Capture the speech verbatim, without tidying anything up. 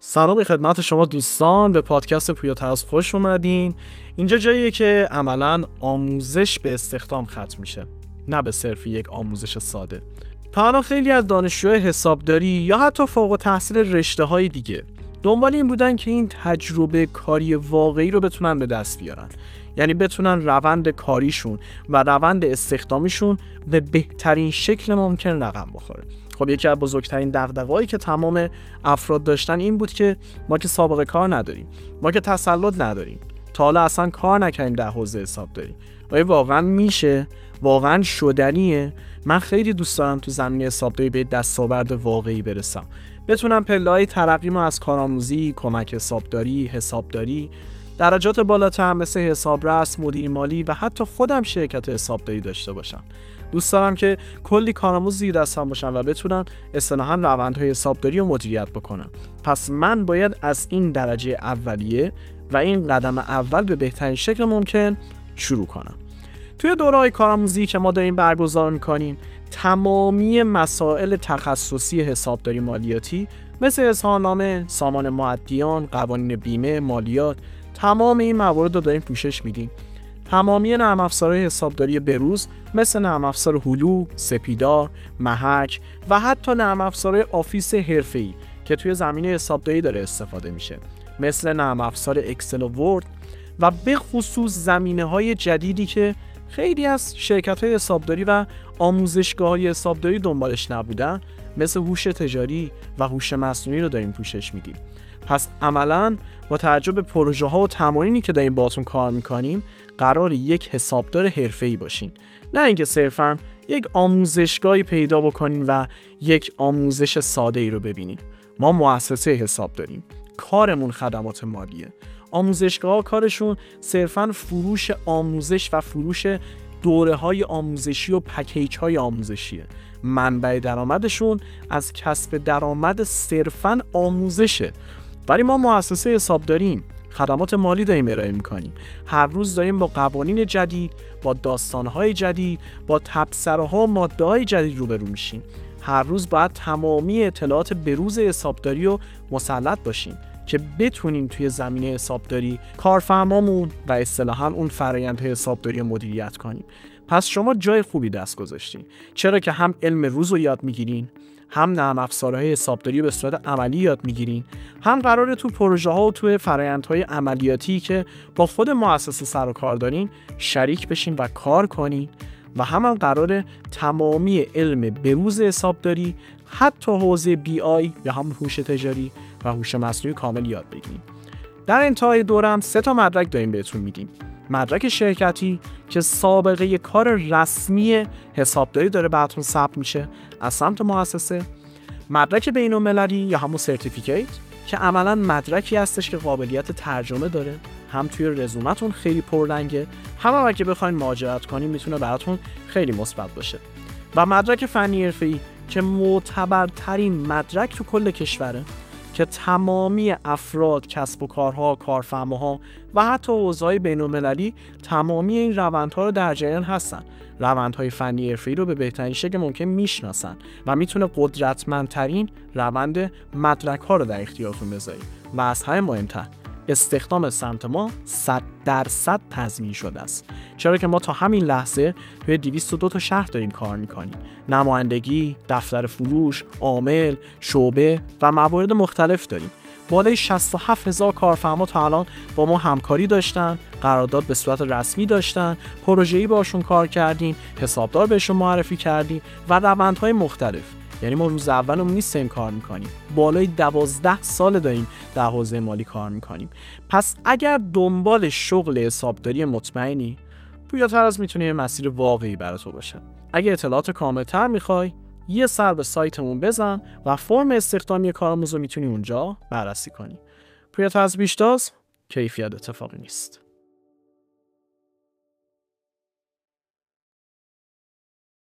سلام خدمت شما دوستان، به پادکست پویا تراز خوش اومدین. اینجا جاییه که عملاً آموزش به استخدام ختم میشه، نه به صرف یک آموزش ساده. تا الان خیلی از دانشجوهای حسابداری یا حتی فوق التحصیل رشته‌های دیگه دنبال این بودن که این تجربه کاری واقعی رو بتونن به دست بیارن، یعنی بتونن روند کاریشون و روند استخدامیشون به بهترین شکل ممکن رقم بخوره. خب یکی از بزرگترین دغدغه‌هایی که تمام افراد داشتن این بود که ما که سابقه کار نداریم، ما که تسلط نداریم، تا حالا اصلا کار نکردیم در حوزه حسابداری. آیا واقعا میشه؟ واقعا شدنیه؟ من خیلی دوست دارم تو زمینه حسابداری به دستاورد واقعی برسم، بتونم پله‌های ترقیمو از کارآموزی، کمک حسابداری، حسابداری، درجات بالاتر مثل حسابرس، مدیر مالی و حتی خودم شرکت حسابداری داشته باشم. دوست دارم که کلی کارآموز زیر دستم باشن و بتونن اصطلاحاً روندهای حسابداری رو مدیریت بکنن. پس من باید از این درجه اولیه و این قدم اول به بهترین شکل ممکن شروع کنم. توی دوره‌های کارآموزی که ما داریم برگزار می‌کنیم، تمامی مسائل تخصصی حسابداری مالیاتی مثل اظهارنامه، سامان مؤدیان، قوانین بیمه، مالیات، تمام این موارد رو داریم پوشش میدیم. تمامی نرم افزارهای حسابداری بروز مثل نرم افزار هلو، سپیدار، محک و حتی نرم افزارهای آفیس حرفه‌ای که توی زمینه حسابداری داره استفاده میشه، مثل نرم افزار اکسل و ورد، و به خصوص زمینه‌های جدیدی که خیلی از شرکت‌های حسابداری و آموزشگاه‌های حسابداری دنبالش نبودن، مثل هوش تجاری و هوش مصنوعی رو داریم پوشش میدیم. پس عملاً با توجه به پروژه‌ها و تمارینی که داریم باهاتون کار می‌کنیم، قرار یک حسابدار حرفه‌ای باشین، نه اینکه صرفاً یک آموزشگاهی پیدا بکنین و یک آموزش ساده‌ای رو ببینین. ما مؤسسه حساب داریم، کارمون خدمات مالیه. آموزشگاه‌ها کارشون صرفاً فروش آموزش و فروش دوره‌های آموزشی و پکیج‌های آموزشیه. منبع درآمدشون از کسب درآمد صرفاً آموزشه. ولی ما مؤسسه حساب داریم، خدمات مالی داریم ارائه می‌کنیم. هر روز داریم با قوانین جدید، با داستان‌های جدید، با تبصره‌ها و ماده‌های جدید روبرو میشیم. هر روز باید تمامی اطلاعات بروز حسابداری رو مسلط باشیم که بتونیم توی زمینه حسابداری کارفرمامون و اصطلاحاً اون فرآیند حسابداری مدیریت کنیم. پس شما جای خوبی دست گذاشتین، چرا که هم علم روز رو یاد میگیرین، هم نرم افزارهای حسابداری به صورت عملی یاد میگیرین، هم قراره تو پروژه ها و تو فرآیندهای عملیاتی که با خود مؤسسه سر و کار دارین شریک بشین و کار کنین، و هم, هم قراره تمامی علم بروز حسابداری، حتی حوزه بی آی یا هم هوش تجاری و هوش مصنوعی کامل یاد بگیرین. در انتهای دورم سه تا مدرک داریم بهتون میدیم. مدرک شرکتی که سابقه کار رسمی حسابداری داره براتون ثبت میشه از سمت مؤسسه، مدرک بین‌المللی یا همون سرتیفیکیت که عملاً مدرکی هستش که قابلیت ترجمه داره، هم توی رزومتون خیلی پررنگه، هم اگه بخواید مهاجرت کنین میتونه براتون خیلی مثبت باشه، و مدرک فنی حرفه‌ای که معتبرترین مدرک تو کل کشوره که تمامی افراد، کسب و کارها، کارفرماها و حتی حوزه‌های بین‌المللی تمامی این روندها رو در جریان هستن. روندهای فنی حرفه‌ای رو به بهترین شکل ممکن میشناسن و میتونه قدرتمندترین روند مدرک‌ها رو در اختیارتون بذارید. و از همه مهمتر، استخدام سمت ما صد درصد تضمین شده است، چرا که ما تا همین لحظه توی دویست و دو تا شهر داریم کار میکنیم. نمایندگی، دفتر فروش، عامل، شعبه و موارد مختلف داریم. بالای شصت و هفت هزار کارفرما تا الان با ما همکاری داشتن، قرارداد به صورت رسمی داشتن، پروژه‌ای باشون کار کردیم، حسابدار بهشون معرفی کردیم و روندهای مختلف. یعنی ما روز اولمون نیستیم کار میکنیم، بالای دوازده سال داریم در حوزه مالی کار میکنیم. پس اگر دنبال شغل حسابداری مطمئنی، پویا تراز میتونه یه مسیر واقعی برای تو باشه. اگه اطلاعات کاملتر میخوای، یه سر به سایتمون بزن و فرم استخدامی کارآموز رو میتونی اونجا بررسی کنی. پویا تراز بیشتاز، کیفیت اتفاقی نیست.